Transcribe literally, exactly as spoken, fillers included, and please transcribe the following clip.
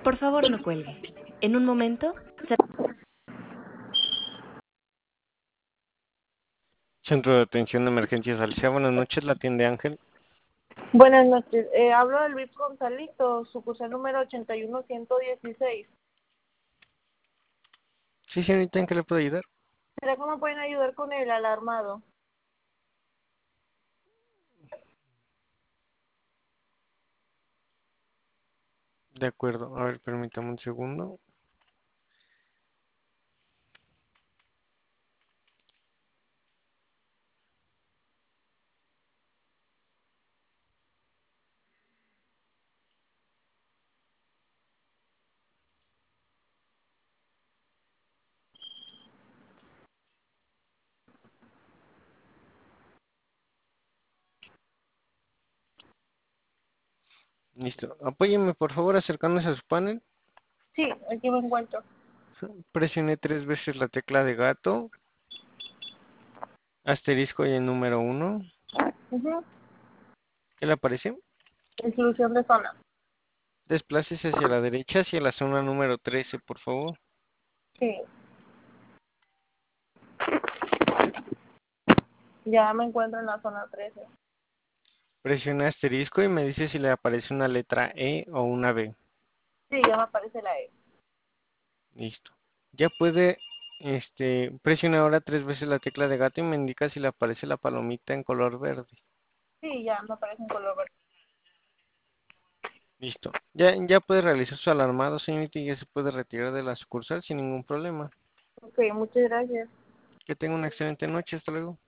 Por favor, no cuelgue. En un momento, se... Centro de Atención de Emergencias Alicia, buenas noches, la atiende Ángel. Buenas noches, eh, hablo del V I P Gonzalito, sucursal número ochenta y uno ciento dieciséis. Sí, señorita, ¿en qué le puedo ayudar? ¿Será que me pueden ayudar con el alarmado? De acuerdo, a ver, permítame un segundo. Listo, apóyeme por favor acercándose a su panel. Sí, aquí me encuentro. Presione tres veces la tecla de gato, asterisco y el número uno. Uh-huh. ¿Qué le aparece? Exclusión de zona. Desplácese hacia la derecha, hacia la zona número trece, por favor. Sí. Ya me encuentro en la zona trece. Presione asterisco y me dice si le aparece una letra E o una B. Sí, ya me aparece la E. Listo. Ya puede, este, presione ahora tres veces la tecla de gato y me indica si le aparece la palomita en color verde. Sí, ya me aparece en color verde. Listo. Ya, ya puede realizar su alarmado, señorita, y ya se puede retirar de la sucursal sin ningún problema. Ok, muchas gracias. Que tenga una excelente noche. Hasta luego.